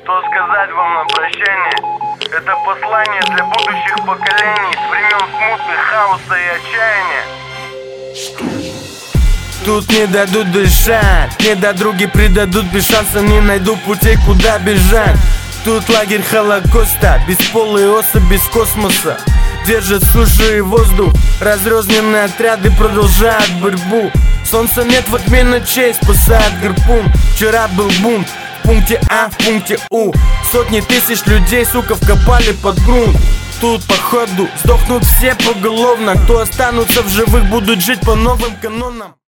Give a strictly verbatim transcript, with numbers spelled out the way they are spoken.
Что сказать вам на прощание? Это послание для будущих поколений с времен смуты, хаоса и отчаяния. Тут не дадут дышать, недодруги предадут без шанса, не найду путей, куда бежать. Тут лагерь Холокоста, бесполые особи без космоса держат сушу и воздух, разрозненные отряды продолжают борьбу. Солнца нет в тьме ночей, спасает гарпун. Вчера был бунт в пункте А, в пункте У. Сотни тысяч людей, сука, вкопали под грунт. Тут походу сдохнут все поголовно. Кто останутся в живых, будут жить по новым канонам.